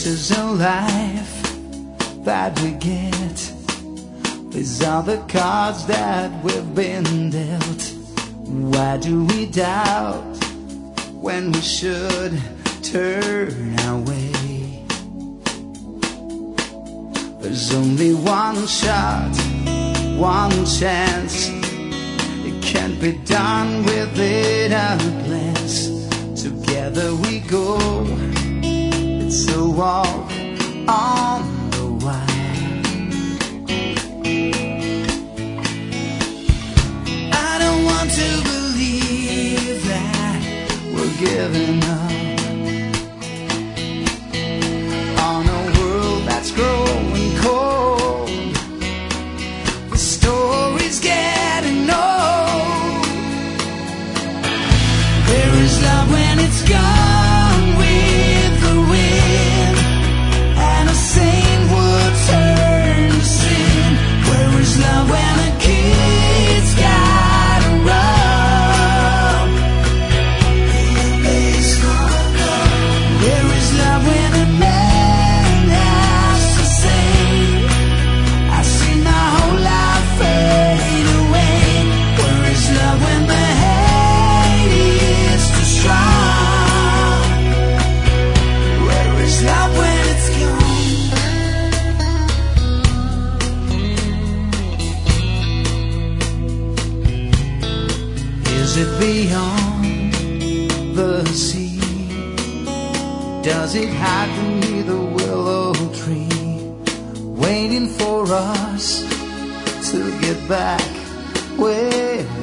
choices in life that we get. These are the cards that we've been dealt. Why do we doubt when we should turn away? There's only one shot, one chance. It can't be done without a glance. Together we go, it's a walk on the wire. I don't want to believe that we're giving up on a world that's growing cold. The story's getting old. Where is love when it's gone with the wind, and a saint would turn to sin? Where is love when a kid's gotta run? He's gonna go. Where is love when a man has to say, I see my whole life fade away? Where is love when the hate is too strong? Where is love when it's gone? Is it beyond the sea? Does it hide beneath the willow tree, waiting for us to get back where